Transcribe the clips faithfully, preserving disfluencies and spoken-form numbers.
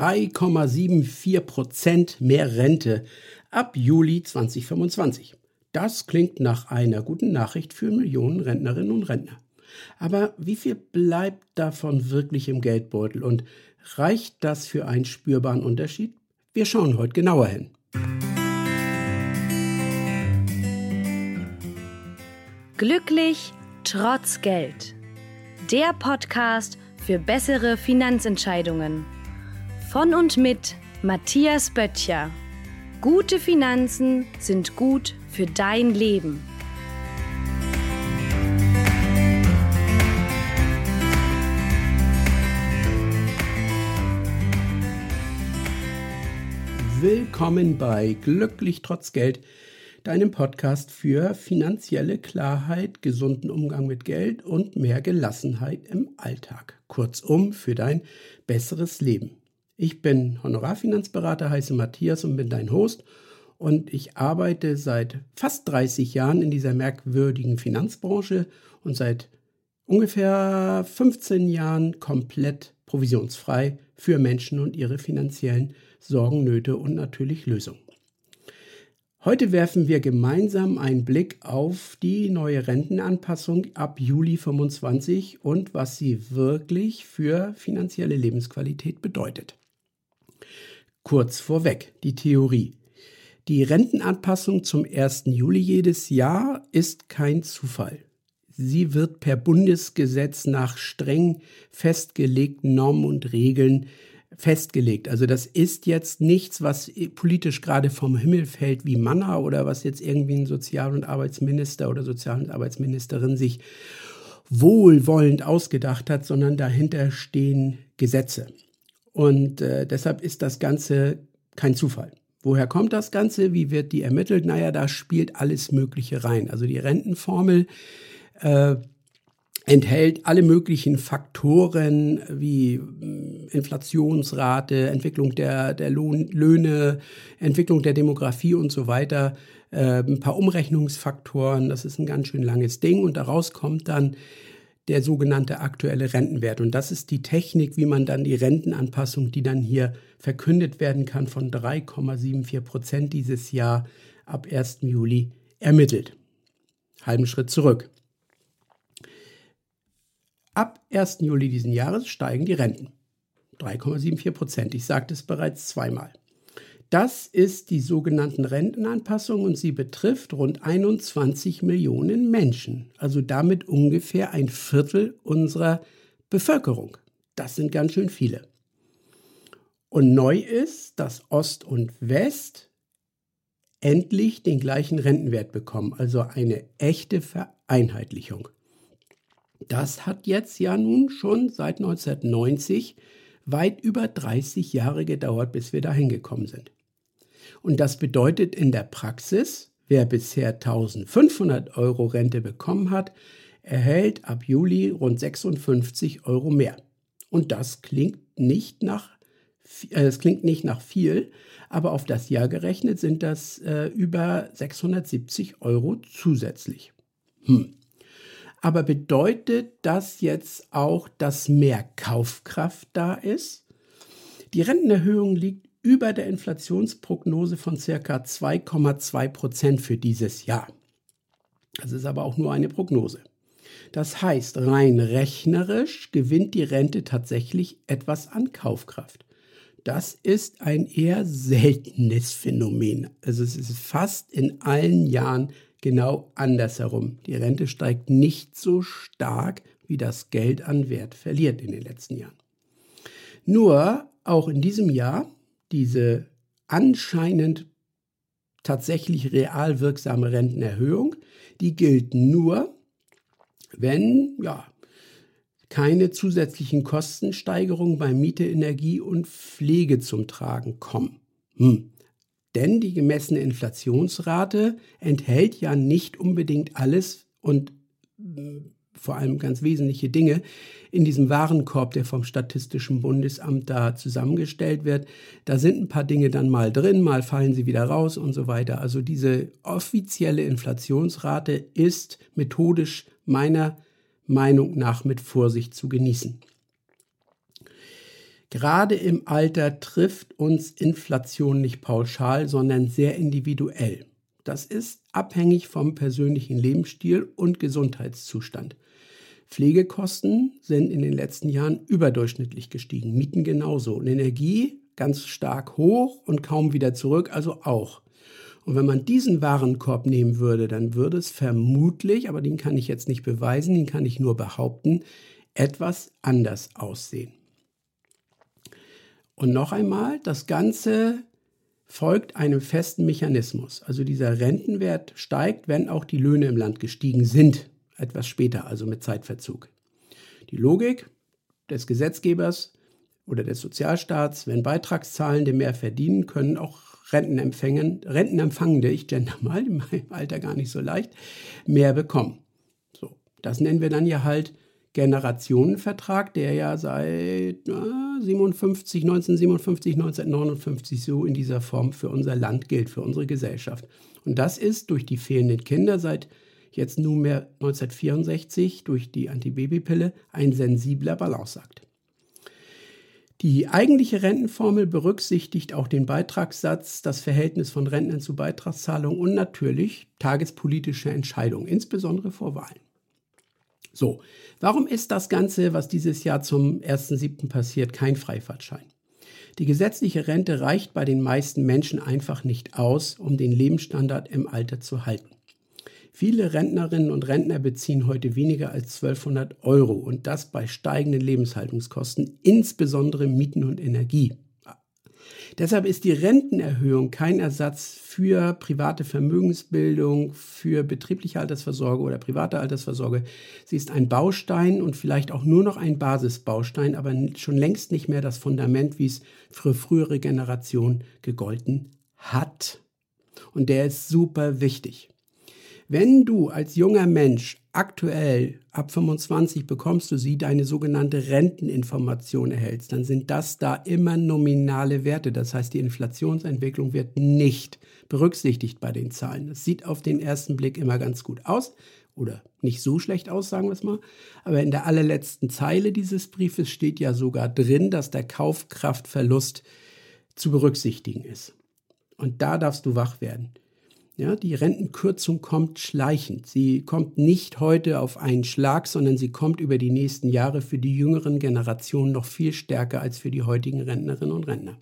drei Komma vierundsiebzig Prozent mehr Rente ab Juli zweitausendfünfundzwanzig. Das klingt nach einer guten Nachricht für Millionen Rentnerinnen und Rentner. Aber wie viel bleibt davon wirklich im Geldbeutel und reicht das für einen spürbaren Unterschied? Wir schauen heute genauer hin. Glücklich trotz Geld. Der Podcast für bessere Finanzentscheidungen. Von und mit Matthias Böttcher. Gute Finanzen sind gut für dein Leben. Willkommen bei Glücklich trotz Geld, deinem Podcast für finanzielle Klarheit, gesunden Umgang mit Geld und mehr Gelassenheit im Alltag. Kurzum, für dein besseres Leben. Ich bin Honorarfinanzberater, heiße Matthias und bin dein Host. Und ich arbeite seit fast dreißig Jahren in dieser merkwürdigen Finanzbranche und seit ungefähr fünfzehn Jahren komplett provisionsfrei für Menschen und ihre finanziellen Sorgen, Nöte und natürlich Lösungen. Heute werfen wir gemeinsam einen Blick auf die neue Rentenanpassung ab Juli fünfundzwanzig und was sie wirklich für finanzielle Lebensqualität bedeutet. Kurz vorweg, die Theorie. Die Rentenanpassung zum ersten Juli jedes Jahr ist kein Zufall. Sie wird per Bundesgesetz nach streng festgelegten Normen und Regeln festgelegt. Also das ist jetzt nichts, was politisch gerade vom Himmel fällt wie Manna oder was jetzt irgendwie ein Sozial- und Arbeitsminister oder Sozial- und Arbeitsministerin sich wohlwollend ausgedacht hat, sondern dahinter stehen Gesetze. Und äh, deshalb ist das Ganze kein Zufall. Woher kommt das Ganze? Wie wird die ermittelt? Naja, da spielt alles Mögliche rein. Also die Rentenformel äh, enthält alle möglichen Faktoren wie Inflationsrate, Entwicklung der, der Lohn, Löhne, Entwicklung der Demografie und so weiter. Äh, ein paar Umrechnungsfaktoren, das ist ein ganz schön langes Ding. Und daraus kommt dann der sogenannte aktuelle Rentenwert. Und das ist die Technik, wie man dann die Rentenanpassung, die dann hier verkündet werden kann, von drei Komma vierundsiebzig Prozent dieses Jahr ab ersten Juli ermittelt. Halben Schritt zurück. Ab ersten Juli diesen Jahres steigen die Renten. drei Komma vierundsiebzig Prozent. Ich sagte es bereits zweimal. Das ist die sogenannten Rentenanpassung und sie betrifft rund einundzwanzig Millionen Menschen. Also damit ungefähr ein Viertel unserer Bevölkerung. Das sind ganz schön viele. Und neu ist, dass Ost und West endlich den gleichen Rentenwert bekommen. Also eine echte Vereinheitlichung. Das hat jetzt ja nun schon seit neunzehnhundertneunzig weit über dreißig Jahre gedauert, bis wir dahin gekommen sind. Und das bedeutet in der Praxis, wer bisher eintausendfünfhundert Euro Rente bekommen hat, erhält ab Juli rund sechsundfünfzig Euro mehr. Und das klingt nicht nach, äh, es klingt nicht nach viel, aber auf das Jahr gerechnet sind das äh, über sechshundertsiebzig Euro zusätzlich. Hm. Aber bedeutet das jetzt auch, dass mehr Kaufkraft da ist? Die Rentenerhöhung liegt über der Inflationsprognose von ca. zwei Komma zwei Prozent für dieses Jahr. Das ist aber auch nur eine Prognose. Das heißt, rein rechnerisch gewinnt die Rente tatsächlich etwas an Kaufkraft. Das ist ein eher seltenes Phänomen. Also es ist fast in allen Jahren genau andersherum. Die Rente steigt nicht so stark, wie das Geld an Wert verliert in den letzten Jahren. Nur auch in diesem Jahr diese anscheinend tatsächlich real wirksame Rentenerhöhung, die gilt nur, wenn ja, keine zusätzlichen Kostensteigerungen bei Miete, Energie und Pflege zum Tragen kommen. Hm. Denn die gemessene Inflationsrate enthält ja nicht unbedingt alles und äh, vor allem ganz wesentliche Dinge in diesem Warenkorb, der vom Statistischen Bundesamt da zusammengestellt wird. Da sind ein paar Dinge dann mal drin, mal fallen sie wieder raus und so weiter. Also diese offizielle Inflationsrate ist methodisch meiner Meinung nach mit Vorsicht zu genießen. Gerade im Alter trifft uns Inflation nicht pauschal, sondern sehr individuell. Das ist abhängig vom persönlichen Lebensstil und Gesundheitszustand. Pflegekosten sind in den letzten Jahren überdurchschnittlich gestiegen, Mieten genauso und Energie ganz stark hoch und kaum wieder zurück, also auch. Und wenn man diesen Warenkorb nehmen würde, dann würde es vermutlich, aber den kann ich jetzt nicht beweisen, den kann ich nur behaupten, etwas anders aussehen. Und noch einmal, das Ganze folgt einem festen Mechanismus. Also dieser Rentenwert steigt, wenn auch die Löhne im Land gestiegen sind, etwas später, also mit Zeitverzug. Die Logik des Gesetzgebers oder des Sozialstaats, wenn Beitragszahlende mehr verdienen, können auch Rentenempfängende, Rentenempfangende, ich gender mal, in meinem Alter gar nicht so leicht, mehr bekommen. So, das nennen wir dann ja halt Generationenvertrag, der ja seit äh, siebenundfünfzig, neunzehnhundertsiebenundfünfzig, neunzehnhundertneunundfünfzig so in dieser Form für unser Land gilt, für unsere Gesellschaft. Und das ist durch die fehlenden Kinder seit jetzt nunmehr neunzehnhundertvierundsechzig durch die Antibabypille ein sensibler Balanceakt. Die eigentliche Rentenformel berücksichtigt auch den Beitragssatz, das Verhältnis von Rentnern zu Beitragszahlungen und natürlich tagespolitische Entscheidungen, insbesondere vor Wahlen. So, warum ist das Ganze, was dieses Jahr zum ersten siebten passiert, kein Freifahrtschein? Die gesetzliche Rente reicht bei den meisten Menschen einfach nicht aus, um den Lebensstandard im Alter zu halten. Viele Rentnerinnen und Rentner beziehen heute weniger als zwölfhundert Euro und das bei steigenden Lebenshaltungskosten, insbesondere Mieten und Energie. Deshalb ist die Rentenerhöhung kein Ersatz für private Vermögensbildung, für betriebliche Altersvorsorge oder private Altersvorsorge. Sie ist ein Baustein und vielleicht auch nur noch ein Basisbaustein, aber schon längst nicht mehr das Fundament, wie es für frühere Generationen gegolten hat. Und der ist super wichtig. Wenn du als junger Mensch aktuell ab fünfundzwanzig bekommst du sie, deine sogenannte Renteninformation erhältst, dann sind das da immer nominale Werte. Das heißt, die Inflationsentwicklung wird nicht berücksichtigt bei den Zahlen. Das sieht auf den ersten Blick immer ganz gut aus oder nicht so schlecht aus, sagen wir es mal. Aber in der allerletzten Zeile dieses Briefes steht ja sogar drin, dass der Kaufkraftverlust zu berücksichtigen ist. Und da darfst du wach werden. Ja, die Rentenkürzung kommt schleichend. Sie kommt nicht heute auf einen Schlag, sondern sie kommt über die nächsten Jahre für die jüngeren Generationen noch viel stärker als für die heutigen Rentnerinnen und Rentner.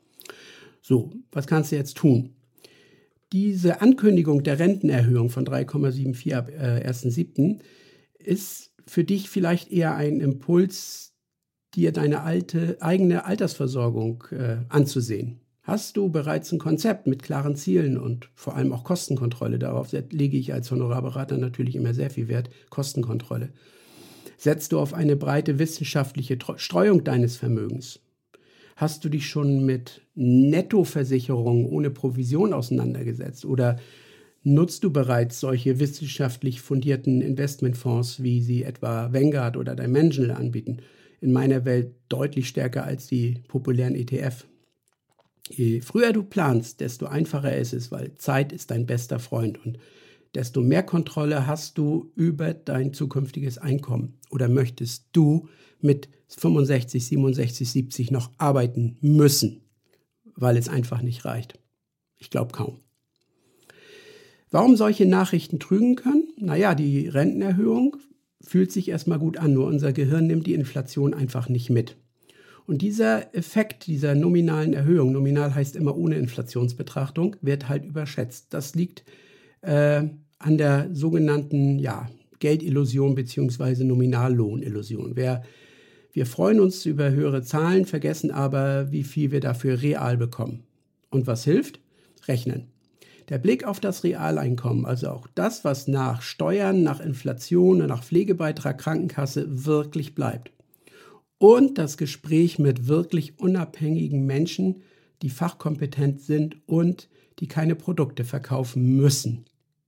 So, was kannst du jetzt tun? Diese Ankündigung der Rentenerhöhung von drei Komma vierundsiebzig ab äh, ersten siebten ist für dich vielleicht eher ein Impuls, dir deine alte, eigene Altersversorgung äh, anzusehen. Hast du bereits ein Konzept mit klaren Zielen und vor allem auch Kostenkontrolle? Darauf lege ich als Honorarberater natürlich immer sehr viel Wert, Kostenkontrolle. Setzt du auf eine breite wissenschaftliche Streuung deines Vermögens? Hast du dich schon mit Nettoversicherungen ohne Provision auseinandergesetzt? Oder nutzt du bereits solche wissenschaftlich fundierten Investmentfonds, wie sie etwa Vanguard oder Dimensional anbieten? In meiner Welt deutlich stärker als die populären E T F. Je früher du planst, desto einfacher ist es, weil Zeit ist dein bester Freund und desto mehr Kontrolle hast du über dein zukünftiges Einkommen. Oder möchtest du mit fünfundsechzig, siebenundsechzig, siebzig noch arbeiten müssen, weil es einfach nicht reicht? Ich glaube kaum. Warum solche Nachrichten trügen können? Naja, die Rentenerhöhung fühlt sich erstmal gut an, nur unser Gehirn nimmt die Inflation einfach nicht mit. Und dieser Effekt dieser nominalen Erhöhung, nominal heißt immer ohne Inflationsbetrachtung, wird halt überschätzt. Das liegt äh, an der sogenannten ja, Geldillusion bzw. Nominallohnillusion. Wer, wir freuen uns über höhere Zahlen, vergessen aber, wie viel wir dafür real bekommen. Und was hilft? Rechnen. Der Blick auf das Realeinkommen, also auch das, was nach Steuern, nach Inflation, nach Pflegebeitrag, Krankenkasse wirklich bleibt. Und das Gespräch mit wirklich unabhängigen Menschen, die fachkompetent sind und die keine Produkte verkaufen müssen.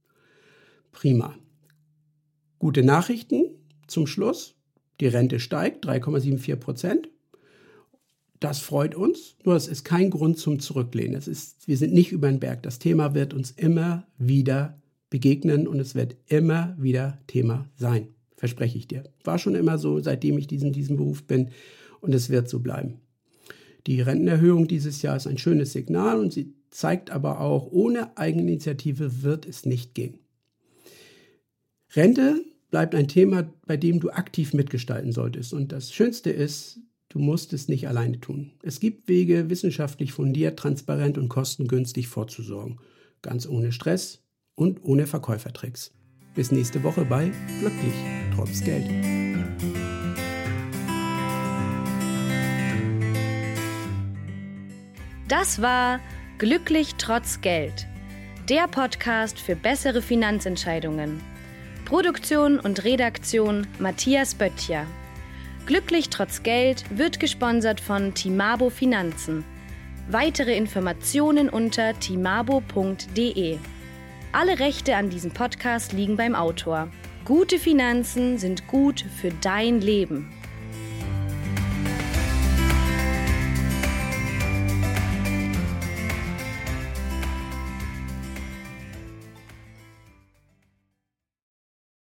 Prima. Gute Nachrichten zum Schluss. Die Rente steigt, drei Komma vierundsiebzig Prozent. Das freut uns, nur es ist kein Grund zum Zurücklehnen. Es ist, wir sind nicht über den Berg. Das Thema wird uns immer wieder begegnen und es wird immer wieder Thema sein. Verspreche ich dir. War schon immer so, seitdem ich diesen, diesen Beruf bin und es wird so bleiben. Die Rentenerhöhung dieses Jahr ist ein schönes Signal und sie zeigt aber auch, ohne Eigeninitiative wird es nicht gehen. Rente bleibt ein Thema, bei dem du aktiv mitgestalten solltest. Und das Schönste ist, du musst es nicht alleine tun. Es gibt Wege, wissenschaftlich fundiert, transparent und kostengünstig vorzusorgen. Ganz ohne Stress und ohne Verkäufertricks. Bis nächste Woche bei Glücklich trotz Geld. Das war Glücklich trotz Geld, der Podcast für bessere Finanzentscheidungen. Produktion und Redaktion Matthias Böttcher. Glücklich trotz Geld wird gesponsert von Timabo Finanzen. Weitere Informationen unter timabo punkt de. Alle Rechte an diesem Podcast liegen beim Autor. Gute Finanzen sind gut für dein Leben.